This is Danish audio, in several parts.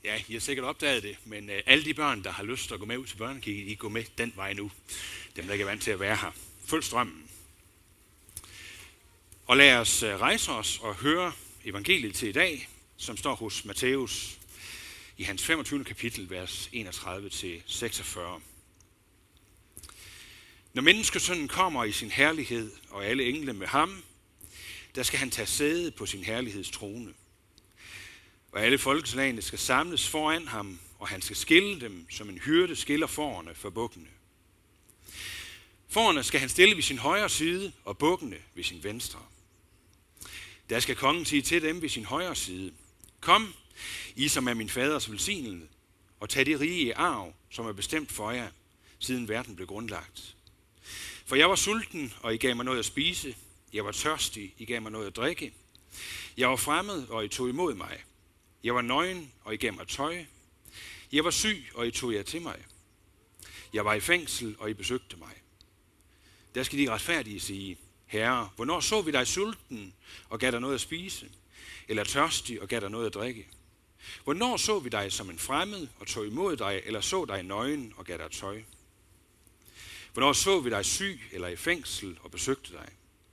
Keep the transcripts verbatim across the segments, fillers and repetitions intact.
Ja, I har sikkert opdaget det, men øh, alle de børn, der har lyst til at gå med ud til børnekirken, I går med den vej nu. Dem, der ikke er vant til at være her. Følg strømmen. Og lad os øh, rejse os og høre evangeliet til i dag, som står hos Matthæus i hans femogtyvende kapitel, vers enogtredive til seksogfyrre. Når menneskesønnen kommer i sin herlighed, og alle engle med ham, der skal han tage sæde på sin herlighedstrone. Og alle folkeslagene skal samles foran ham, og han skal skille dem, som en hyrde skiller fårene fra bukkene. Fårene skal han stille ved sin højre side, og bukkene ved sin venstre. Der skal kongen sige til dem ved sin højre side: Kom, I som er min faders velsignede, og tag det rige i arv, som er bestemt for jer, siden verden blev grundlagt. For jeg var sulten, og I gav mig noget at spise. Jeg var tørstig, I gav mig noget at drikke. Jeg var fremmed, og I tog imod mig. Jeg var nøgen, og I gav mig tøj. Jeg var syg, og I tog jer til mig. Jeg var i fængsel, og I besøgte mig. Der skal de retfærdige sige: Herre, hvornår så vi dig sulten, og gav dig noget at spise? Eller tørstig, og gav dig noget at drikke? Hvornår så vi dig som en fremmed, og tog imod dig, eller så dig nøgen, og gav dig tøj? Hvornår så vi dig syg, eller i fængsel, og besøgte dig?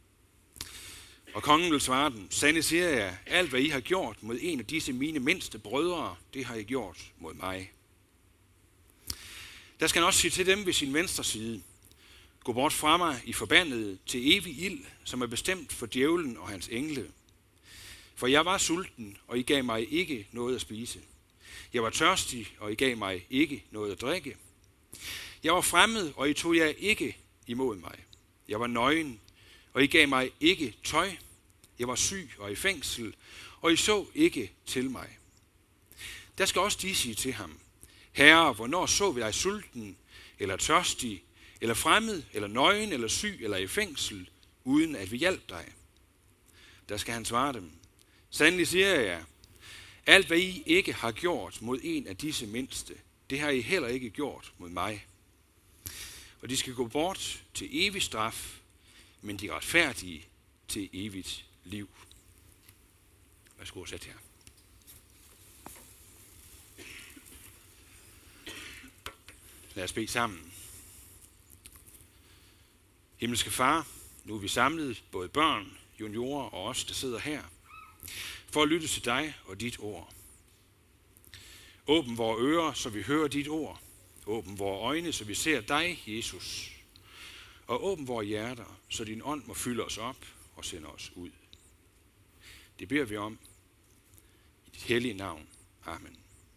Og kongen vil svare dem: Sande siger jeg, alt hvad I har gjort mod en af disse mine mindste brødre, det har I gjort mod mig. Der skal han også sige til dem ved sin venstre side: Gå bort fra mig, I forbandede, til evig ild, som er bestemt for djævlen og hans engle. For jeg var sulten, og I gav mig ikke noget at spise. Jeg var tørstig, og I gav mig ikke noget at drikke. Jeg var fremmed, og I tog jer ikke imod mig. Jeg var nøgen, og I gav mig ikke tøj. Jeg var syg og i fængsel, og I så ikke til mig. Der skal også de sige til ham: Herre, hvornår så vi dig sulten, eller tørstig, eller fremmed, eller nøgen, eller syg, eller i fængsel, uden at vi hjalp dig? Der skal han svare dem: Sandelig siger jeg jer, alt hvad I ikke har gjort mod en af disse mindste, det har I heller ikke gjort mod mig. Og de skal gå bort til evig straf, men de retfærdige til evigt liv. Værsgo, sæt her. Lad os bede sammen. Himmelske Far, nu er vi samlet, både børn, juniorer og os, der sidder her, for at lytte til dig og dit ord. Åbn vores ører, så vi hører dit ord. Åbn vores øjne, så vi ser dig, Jesus. Og åbn vores hjerter, så din ånd må fylde os op og sende os ud. Det beder vi om i dit hellige navn. Amen.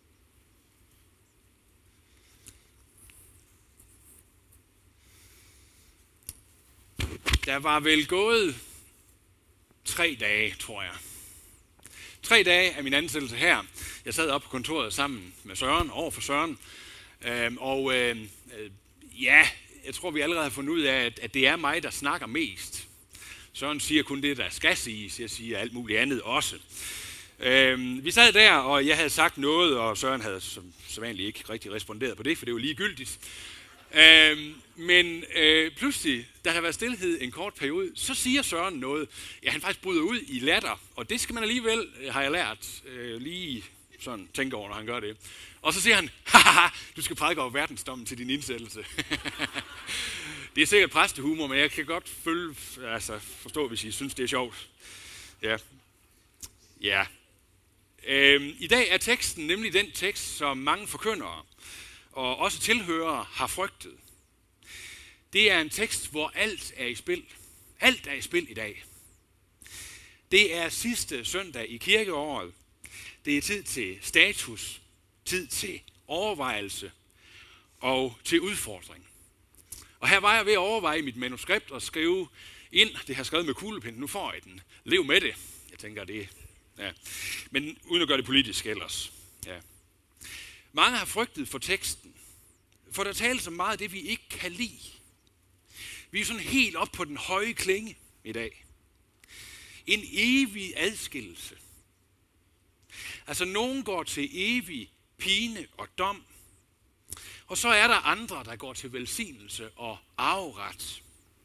Der var vel gået tre dage, tror jeg. Tre dage af min ansættelse her. Jeg sad op på kontoret sammen med Søren, over for Søren. Øhm, og øh, ja, jeg tror, vi allerede har fundet ud af, at, at det er mig, der snakker mest. Søren siger kun det, der skal siges. Jeg siger alt muligt andet også. Øhm, vi sad der, og jeg havde sagt noget, og Søren havde som, som vanligt ikke rigtig responderet på det, for det var ligegyldigt. Øhm, men øh, pludselig, da der var stillhed en kort periode, så siger Søren noget. Ja, han faktisk bryder ud i latter, og det skal man alligevel, har jeg lært, øh, lige sådan tænke over, når han gør det. Og så siger han: haha, du skal prædike over verdensdommen til din indsættelse. Det er sikkert præstehumor, men jeg kan godt følge, altså forstå, hvis I synes, det er sjovt. Ja. Ja. Øhm, I dag er teksten nemlig den tekst, som mange forkyndere og også tilhørere har frygtet. Det er en tekst, hvor alt er i spil. Alt er i spil i dag. Det er sidste søndag i kirkeåret. Det er tid til status, tid til overvejelse og til udfordring. Og her var jeg ved at overveje mit manuskript og skrive ind, det har jeg skrevet med kuglepind, nu får jeg den. Lev med det. Jeg tænker, det ja. Men uden at gøre det politisk ellers. Ja. Mange har frygtet for teksten, for der tales om meget af det, vi ikke kan lide. Vi er sådan helt op på den høje klinge i dag. En evig adskillelse. Altså, nogen går til evig pine og dom, og så er der andre, der går til velsignelse og arveret.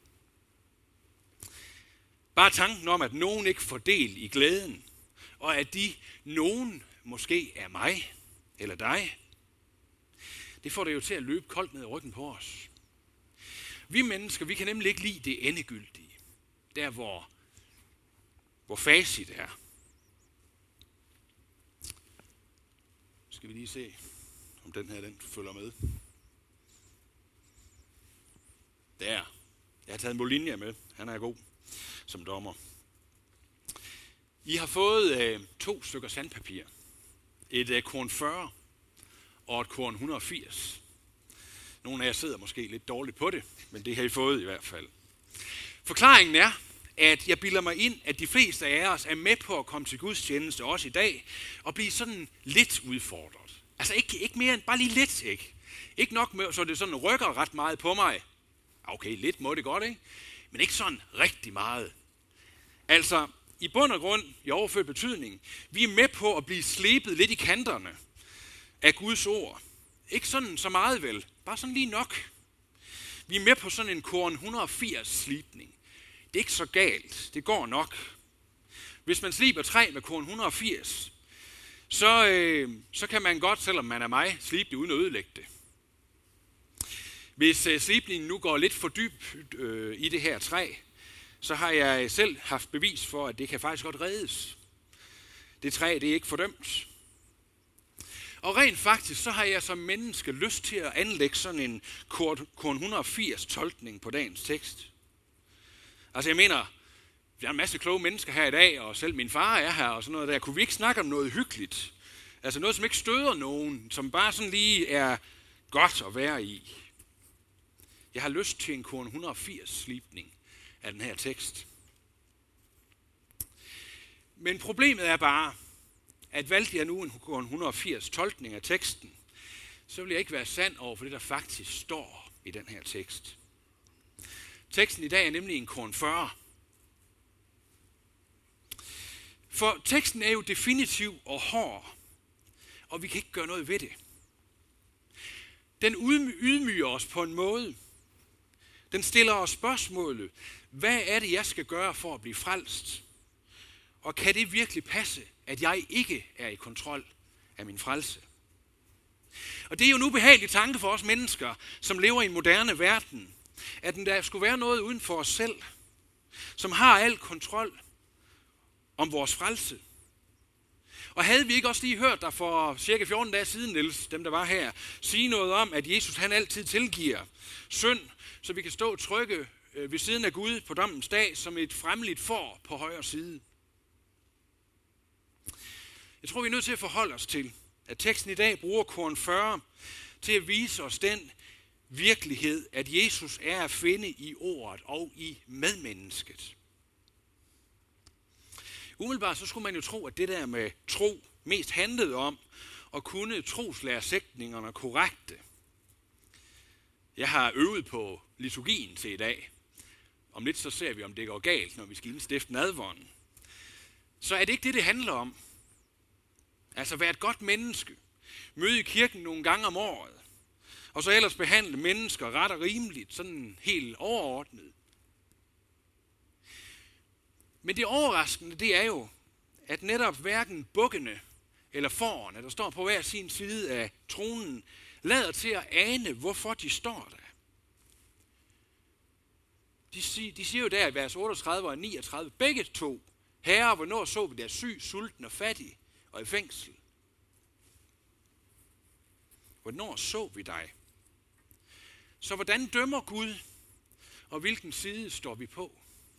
Bare tanken om, at nogen ikke får del i glæden, og at de, nogen måske er mig, eller dig. Det får det jo til at løbe koldt ned i ryggen på os. Vi mennesker, vi kan nemlig ikke lide det endegyldige. Der hvor, hvor facit er. Skal vi lige se, om den her den følger med. Der. Jeg har taget Molinia med. Han er god som dommer. I har fået øh, to stykker sandpapir. Et øh, korn fyrre og et korn et hundrede og firs. Nogle af jer sidder måske lidt dårligt på det, men det har I fået i hvert fald. Forklaringen er, at jeg bilder mig ind, at de fleste af os er med på at komme til Guds tjeneste også i dag, og blive sådan lidt udfordret. Altså ikke, ikke mere end bare lige lidt, ikke? Ikke nok med, så det sådan rykker ret meget på mig. Okay, lidt må det godt, ikke? Men ikke sådan rigtig meget. Altså, i bund og grund, i overført betydning, vi er med på at blive slebet lidt i kanterne af Guds ord. Ikke sådan så meget vel, bare sådan lige nok. Vi er med på sådan en korn et hundrede og firs slibning. Det er ikke så galt, det går nok. Hvis man sliber træ med korn et hundrede og firs, så, øh, så kan man godt, selvom man er mig, slibe det uden at ødelægge det. Hvis øh, slibningen nu går lidt for dybt øh, i det her træ, så har jeg selv haft bevis for, at det kan faktisk godt reddes. Det træ, det er ikke fordømt. Og rent faktisk, så har jeg som menneske lyst til at anlægge sådan en korn et hundrede og firs tolkning på dagens tekst. Altså jeg mener, vi har en masse kloge mennesker her i dag, og selv min far er her og sådan noget der. Kunne vi ikke snakke om noget hyggeligt? Altså noget, som ikke støder nogen, som bare sådan lige er godt at være i. Jeg har lyst til en korn et hundrede og firs slibning af den her tekst. Men problemet er bare, at valgte jeg nu en korn et hundrede og firs tolkning af teksten, så vil jeg ikke være sand over for det, der faktisk står i den her tekst. Teksten i dag er nemlig en korn fyrre. For teksten er jo definitiv og hård, og vi kan ikke gøre noget ved det. Den ydmyger os på en måde. Den stiller os spørgsmålet, hvad er det, jeg skal gøre for at blive frelst? Og kan det virkelig passe, at jeg ikke er i kontrol af min frelse? Og det er jo en ubehagelig tanke for os mennesker, som lever i en moderne verden, at der skulle være noget uden for os selv, som har al kontrol om vores frelse. Og havde vi ikke også lige hørt dig for cirka fjorten dage siden, Niels, dem der var her, sige noget om, at Jesus han altid tilgiver synd, så vi kan stå trygge ved siden af Gud på dommens dag, som et fremmeligt får på højre side. Jeg tror, vi er nødt til at forholde os til, at teksten i dag bruger korn fyrre til at vise os den virkelighed, at Jesus er at finde i ordet og i medmennesket. Umiddelbart så skulle man jo tro, at det der med tro mest handlede om at kunne troslæresætningerne korrekte. Jeg har øvet på liturgien til i dag. Om lidt så ser vi, om det går galt, når vi skal indstifte nadveren. Så er det ikke det, det handler om. Altså være et godt menneske. Møde i kirken nogle gange om året. Og så ellers behandle mennesker ret og rimeligt, sådan helt overordnet. Men det overraskende, det er jo, at netop hverken bukkene eller fårene, der står på hver sin side af tronen, lader til at ane, hvorfor de står der. De siger, de siger jo der i vers otteogtredive og niogtredive, begge to, herre, hvornår så vi der syg, sulten og fattig og i fængsel? Hvornår så vi dig? Så hvordan dømmer Gud, og hvilken side står vi på?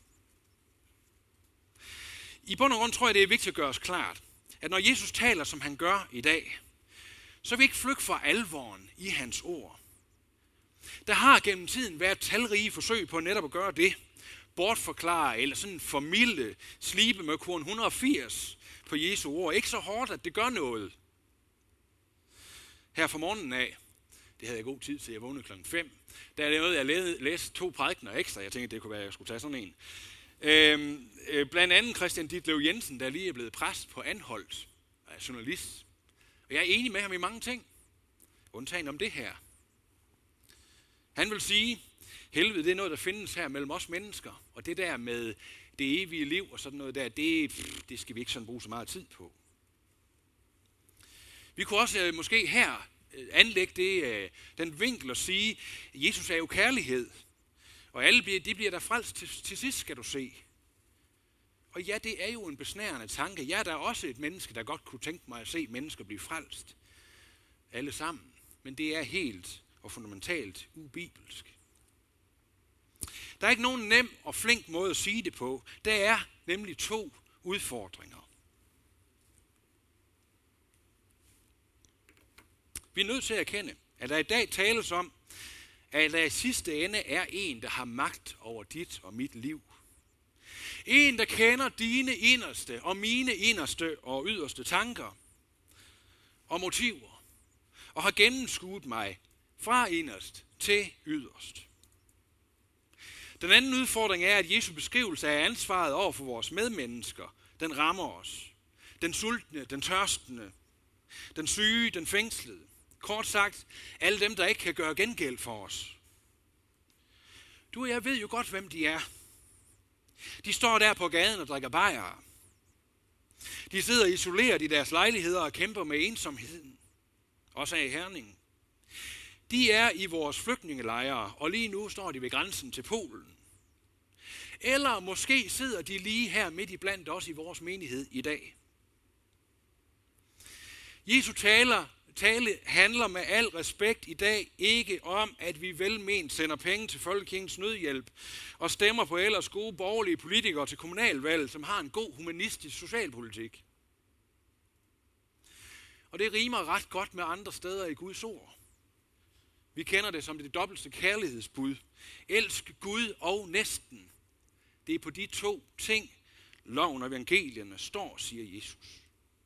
I bund og grund tror jeg, det er vigtigt at gøre os klart, at når Jesus taler, som han gør i dag, så vil vi ikke flygte fra alvoren i hans ord. Der har gennem tiden været talrige forsøg på netop at gøre det, bortforklare eller sådan formilde, slibe med korn et hundrede og firs på Jesu ord. Ikke så hårdt, at det gør noget. Her fra morgenen af, det havde jeg god tid til, jeg vågnede klokken fem, der er det noget, jeg læste to prædikener ekstra. Jeg tænkte, det kunne være, at jeg skulle tage sådan en. Øhm, øh, blandt andet Christian Ditlev Jensen, der lige er blevet præst på Anholt, er journalist. Og jeg er enig med ham i mange ting, undtagen om det her. Han vil sige, helvede, det er noget, der findes her mellem os mennesker, og det der med det evige liv og sådan noget der, det, det skal vi ikke sådan bruge så meget tid på. Vi kunne også øh, måske her øh, anlægge det, øh, den vinkel og sige, at Jesus er jo kærlighed. Og alle bliver, de bliver der frelst til, til sidst, skal du se. Og ja, det er jo en besnærende tanke. Jeg er da også et menneske, der godt kunne tænke mig at se mennesker blive frelst. Alle sammen. Men det er helt og fundamentalt ubibelsk. Der er ikke nogen nem og flink måde at sige det på. Der er nemlig to udfordringer. Vi er nødt til at erkende, at der i dag tales om, at der i sidste ende er en, der har magt over dit og mit liv. En, der kender dine inderste og mine inderste og yderste tanker og motiver, og har gennemskuet mig fra inderst til yderst. Den anden udfordring er, at Jesu beskrivelse af ansvaret over for vores medmennesker, den rammer os. Den sultne, den tørstende, den syge, den fængslede. Kort sagt, alle dem, der ikke kan gøre gengæld for os. Du og jeg ved jo godt, hvem de er. De står der på gaden og drikker bajere. De sidder isoleret i deres lejligheder og kæmper med ensomheden. Også af Herning. De er i vores flygtningelejre, og lige nu står de ved grænsen til Polen. Eller måske sidder de lige her midt i blandt os i vores menighed i dag. Jesu taler, tale handler med al respekt i dag ikke om, at vi velment sender penge til Folkekirkens Nødhjælp og stemmer på ellers gode borgerlige politikere til kommunalvalg, som har en god humanistisk socialpolitik. Og det rimer ret godt med andre steder i Guds ord. Vi kender det som det dobbelte kærlighedsbud. Elsk Gud og næsten. Det er på de to ting, loven og evangelierne står, siger Jesus.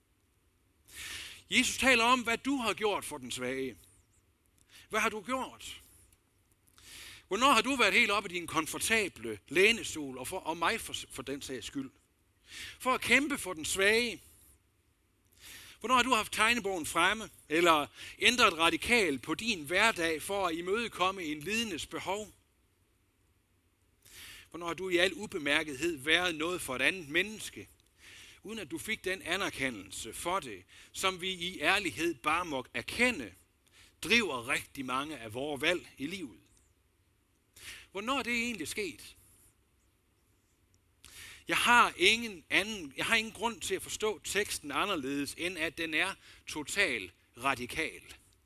Jesus taler om, hvad du har gjort for den svage. Hvad har du gjort? Hvornår har du været helt oppe i din komfortable lænestol, og, for, og mig for, for den sags skyld? For at kæmpe for den svage. Hvornår har du haft tegnebogen fremme, eller ændret radikalt på din hverdag for at imødekomme en lidendes behov? Hvornår har du i al ubemærkethed været noget for et andet menneske, uden at du fik den anerkendelse for det, som vi i ærlighed bare må erkende, driver rigtig mange af vores valg i livet? Hvornår er det egentlig sket? Jeg har ingen anden, jeg har ingen grund til at forstå teksten anderledes, end at den er total radikal.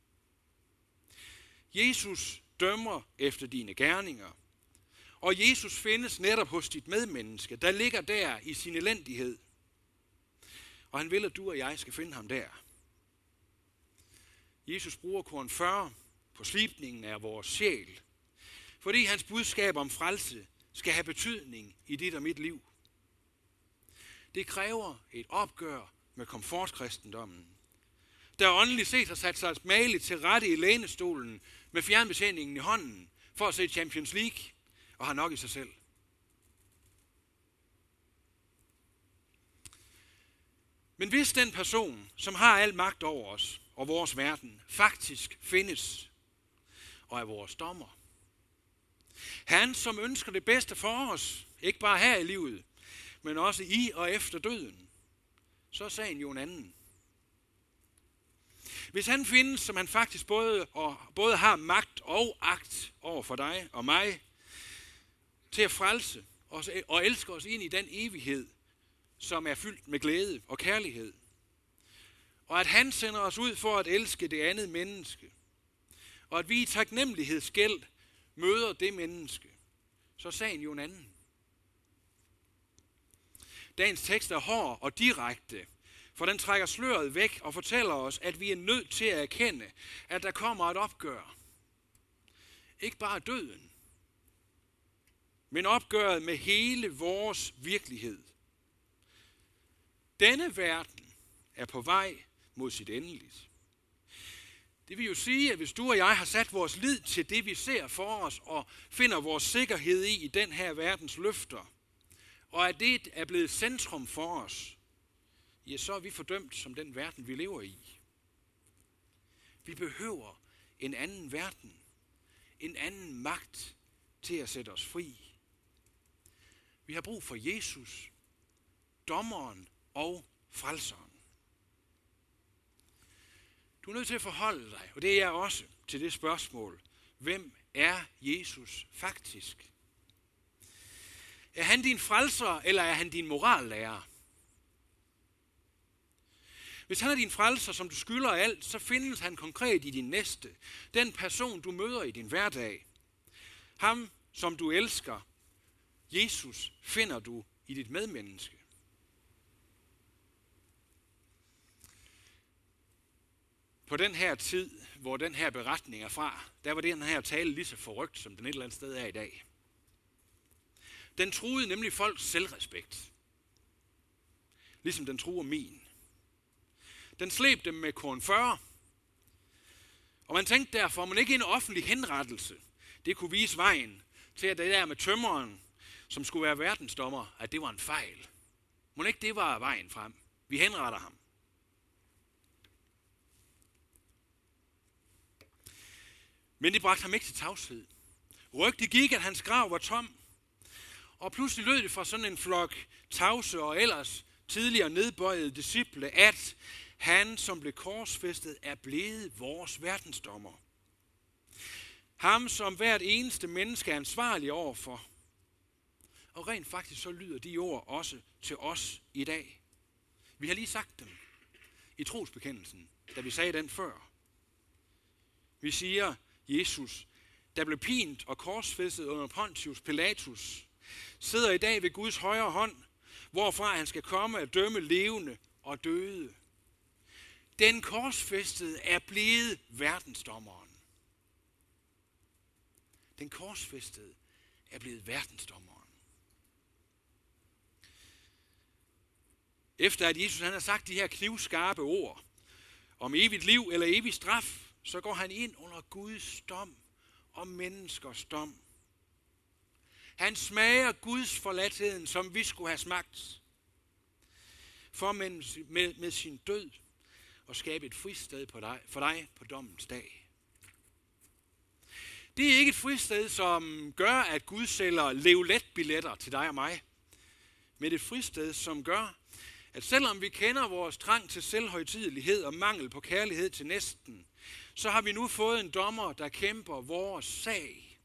Jesus dømmer efter dine gerninger, og Jesus findes netop hos dit medmenneske, der ligger der i sin elendighed. Og han vil, at du og jeg skal finde ham der. Jesus bruger korn fyrre på slibningen af vores sjæl, fordi hans budskab om frelse skal have betydning i dit og mit liv. Det kræver et opgør med komfortkristendommen, der åndeligt set har sat sig mageligt til rette i lænestolen med fjernbetjeningen i hånden for at se Champions League og har nok i sig selv. Men hvis den person, som har al magt over os og vores verden, faktisk findes og er vores dommer, han, som ønsker det bedste for os, ikke bare her i livet, men også i og efter døden, så er sagen jo en anden. Hvis han findes, som han faktisk både, og, både har magt og agt over for dig og mig, til at frelse os og elske os ind i den evighed, som er fyldt med glæde og kærlighed, og at han sender os ud for at elske det andet menneske, og at vi i taknemmelighedsgæld møder det menneske, så er sagen jo en anden. Dagens tekst er hård og direkte, for den trækker sløret væk og fortæller os, at vi er nødt til at erkende, at der kommer et opgør. Ikke bare døden, men opgøret med hele vores virkelighed. Denne verden er på vej mod sit endeligt. Det vil jo sige, at hvis du og jeg har sat vores lid til det, vi ser for os, og finder vores sikkerhed i i den her verdens løfter, og at det er blevet centrum for os, ja, så er vi fordømt som den verden, vi lever i. Vi behøver en anden verden, en anden magt til at sætte os fri. Vi har brug for Jesus, dommeren og frelseren. Du er nødt til at forholde dig, og det er jeg også, til det spørgsmål. Hvem er Jesus faktisk? Er han din frelser, eller er han din morallærer? Hvis han er din frelser, som du skylder alt, så findes han konkret i din næste. Den person, du møder i din hverdag. Ham, som du elsker. Jesus finder du i dit medmenneske. På den her tid, hvor den her beretning er fra, der var den her tale lige så forrygt, som den et eller andet sted er i dag. Den truede nemlig folks selvrespekt. Ligesom den truer min. Den slæbte dem med korn fyrre. Og man tænkte derfor, man ikke en offentlig henrettelse, det kunne vise vejen til, at det der med tømmeren, som skulle være verdensdommer, at det var en fejl. Må ikke det var vejen frem? Vi henretter ham. Men det bragte ham ikke til tavshed. Rygtet gik, at hans grav var tom. Og pludselig lød det fra sådan en flok tavse og ellers tidligere nedbøjede disciple, at han, som blev korsfæstet, er blevet vores verdensdommer. Ham, som hvert eneste menneske er ansvarlig overfor. Og rent faktisk så lyder de ord også til os i dag. Vi har lige sagt dem i trosbekendelsen, da vi sagde den før. Vi siger, Jesus, der blev pint og korsfæstet under Pontius Pilatus, sidder i dag ved Guds højre hånd, hvorfra han skal komme at dømme levende og døde. Den korsfæstede er blevet verdensdommeren. Den korsfæstede er blevet verdensdommeren. Efter at Jesus han har sagt de her knivskarpe ord om evigt liv eller evig straf, så går han ind under Guds dom og menneskers dom. Han smager Guds forladtheden, som vi skulle have smagt, for med, med, med sin død at skabe et fristed på dig, for dig på dommens dag. Det er ikke et fristed, som gør, at Gud sælger lev-let-billetter til dig og mig, men et fristed, som gør, at selvom vi kender vores trang til selvhøjtidelighed og mangel på kærlighed til næsten, så har vi nu fået en dommer, der kæmper vores sag.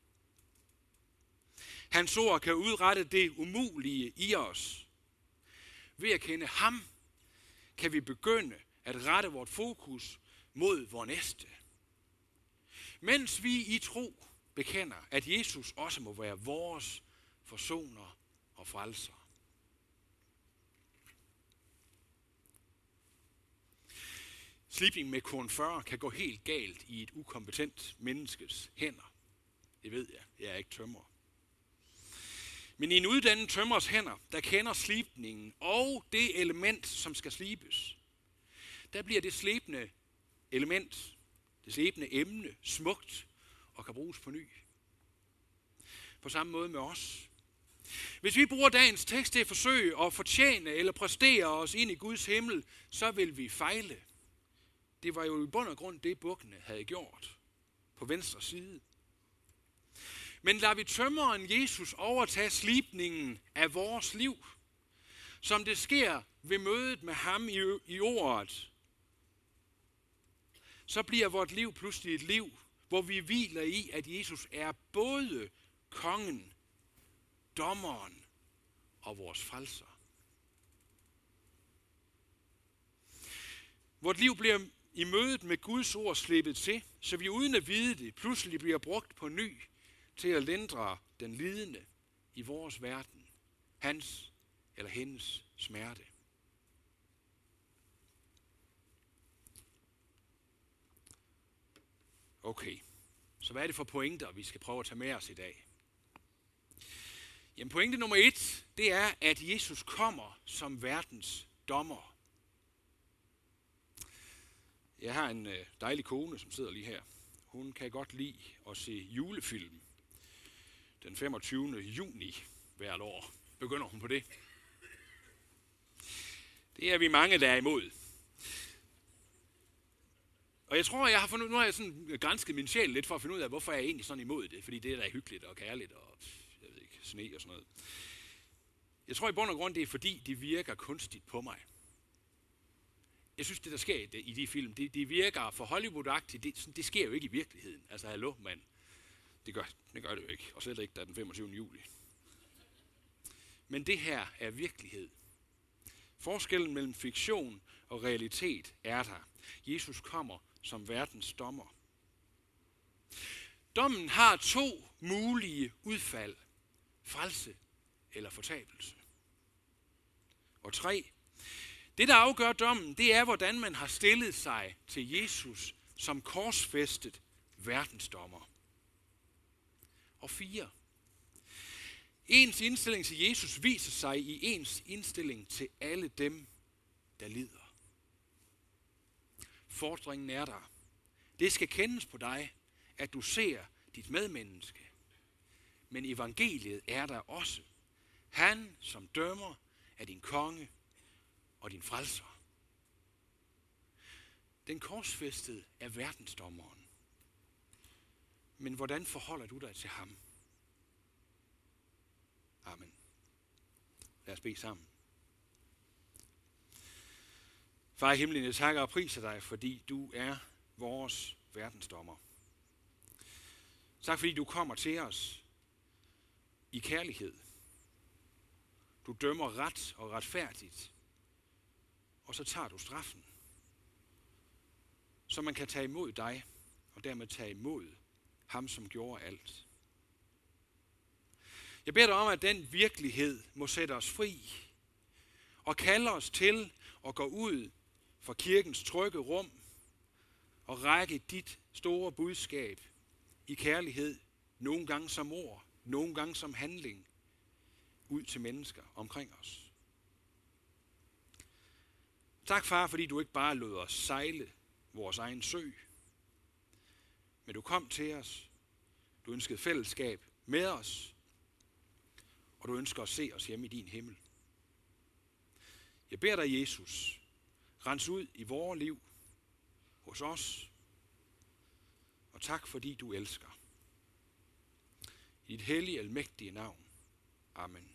Hans ord kan udrette det umulige i os. Ved at kende ham, kan vi begynde at rette vort fokus mod vor næste. Mens vi i tro bekender, at Jesus også må være vores forsoner og frelser. Slipning med korn fyrre kan gå helt galt i et ukompetent menneskes hænder. Det ved jeg. Jeg er ikke tømrer. Men i en uddannet tømrers hænder, der kender slibningen og det element, som skal slibes, der bliver det slebende element, det slebende emne, smukt og kan bruges på ny. På samme måde med os. Hvis vi bruger dagens tekst til at forsøge at fortjene eller præstere os ind i Guds himmel, så vil vi fejle. Det var jo i bund og grund det, bukkene havde gjort på venstre side. Men lader vi tømmeren Jesus overtage slibningen af vores liv, som det sker ved mødet med ham i, i ordet, så bliver vort liv pludselig et liv, hvor vi hviler i, at Jesus er både kongen, dommeren og vores frelser. Vort liv bliver i mødet med Guds ord slippet til, så vi uden at vide det, pludselig bliver brugt på ny til at lindre den lidende i vores verden, hans eller hendes smerte. Okay, så hvad er det for pointer, vi skal prøve at tage med os i dag? Jamen pointe nummer et, det er, at Jesus kommer som verdens dommer. Jeg har en øh, dejlig kone, som sidder lige her. Hun kan godt lide at se julefilm. Den femogtyvende juni hvert år begynder hun på det. Det er vi mange, der er imod. Og jeg tror, jeg har fundet, nu har jeg sådan gransket min sjæl lidt for at finde ud af, hvorfor jeg er egentlig sådan imod det. Fordi det er da hyggeligt og kærligt og jeg ved ikke, sne og sådan noget. Jeg tror i bund og grund, det er fordi, det virker kunstigt på mig. jeg synes, det der sker i de film, det, det virker for Hollywood-agtigt. Det, det sker jo ikke i virkeligheden. Altså, hallo, mand. Det gør, det gør det jo ikke. Og slet ikke, der den femogtyvende juli. Men det her er virkelighed. Forskellen mellem fiktion og realitet er der. Jesus kommer som verdens dommer. Dommen har to mulige udfald. Frelse eller fortabelse. Og tre. Det, der afgør dommen, det er, hvordan man har stillet sig til Jesus som korsfæstet verdensdommer. Og fire. Ens indstilling til Jesus viser sig i ens indstilling til alle dem, der lider. Fordringen er der. Det skal kendes på dig, at du ser dit medmenneske. Men evangeliet er der også. Han, som dømmer, er din konge og din frelser. Den korsfæstede er verdensdommeren. Men hvordan forholder du dig til ham? Amen. Lad os bede sammen. Far i himlen, jeg takker og priser dig, fordi du er vores verdensdommer. Tak fordi du kommer til os i kærlighed. Du dømmer ret og retfærdigt, og så tager du straffen, så man kan tage imod dig, og dermed tage imod ham, som gjorde alt. Jeg beder dig om, at den virkelighed må sætte os fri, og kalde os til at gå ud fra kirkens trygge rum, og række dit store budskab i kærlighed, nogle gange som ord, nogle gange som handling, ud til mennesker omkring os. Tak, far, fordi du ikke bare lod os sejle vores egen sø, men du kom til os, du ønskede fællesskab med os, og du ønsker at se os hjemme i din himmel. Jeg beder dig, Jesus, rens ud i vores liv, hos os, og tak, fordi du elsker. I dit hellige, almægtige navn. Amen.